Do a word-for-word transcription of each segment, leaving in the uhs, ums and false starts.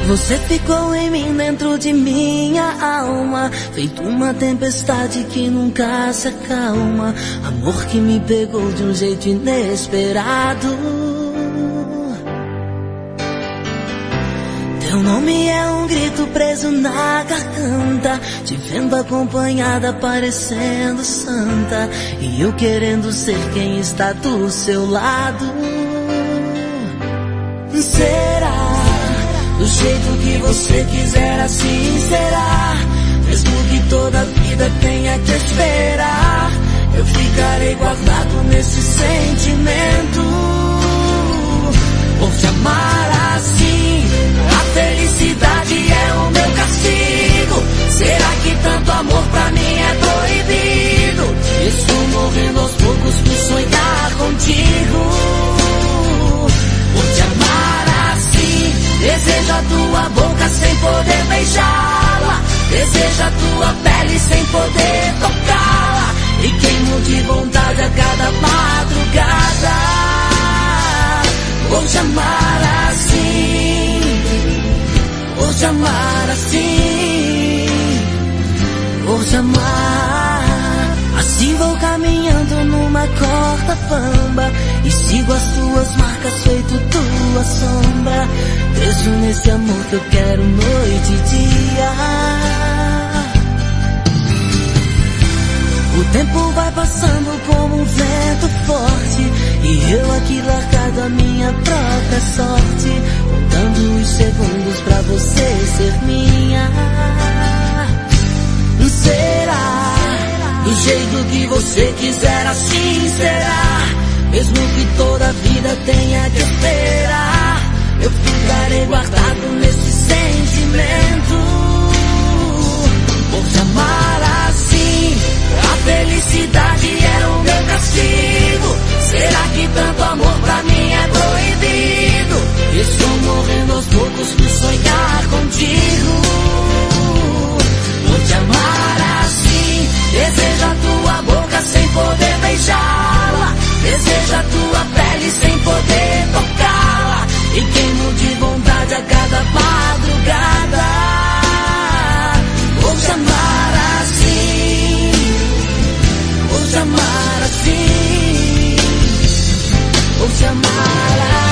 Você ficou em mim dentro de minha alma, feito uma tempestade que nunca se acalma. Amor que me pegou de um jeito inesperado. Teu nome é um grito preso na garganta, te vendo acompanhada parecendo santa, e eu querendo ser quem está do seu lado. Será? Do jeito que você quiser, assim será. Mesmo que toda a vida tenha que esperar, eu ficarei guardado nesse sentimento. Por te amar assim, a felicidade é o meu castigo. Será que tanto amor pra mim é proibido? Estou morrendo aos poucos por sonhar contigo. Por te amar assim, desejo a tua boca sem poder beijá-la, desejo a tua pele sem poder tocá-la, e queimo de vontade a cada madrugada. Vou te amar assim, vou te amar assim, vou te amar. Assim vou caminhando numa corda bamba e sigo as tuas marcas feito tua sombra. Beijo nesse amor que eu quero noite e dia. O tempo vai passando como um vento forte, e eu aqui largado a minha própria sorte, contando os segundos pra você ser minha. Será? Do jeito que você quiser, assim será. Mesmo que toda a vida tenha que esperar, eu ficarei guardado nesse sentimento. Por te amar assim, a felicidade é o meu castigo. Será que tanto amor pra mim é proibido? Estou morrendo aos poucos por sonhar contigo. Por te amar assim, desejo a tua boca sem poder beijá-la, desejo a tua pele sem poder tocá-la, e queimo de vontade a cada madrugada. Vou te amar assim, vou te amar assim, vou te amar assim.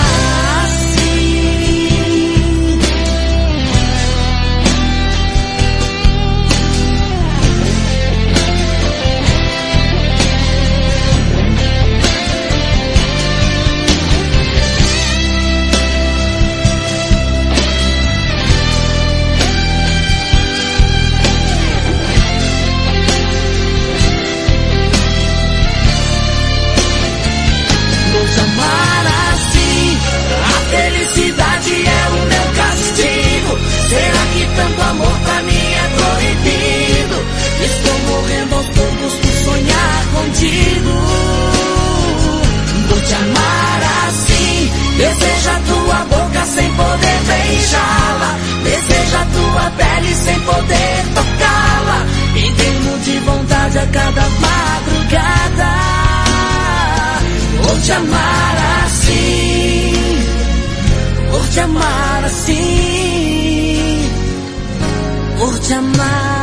Será que tanto amor pra mim é proibido? Estou morrendo aos poucos por sonhar contigo. Vou te amar assim, desejo a tua boca sem poder beijá-la, desejo a tua pele sem poder tocá-la, e queimo de vontade a cada madrugada. Vou te amar assim, vou te amar assim, por te amar.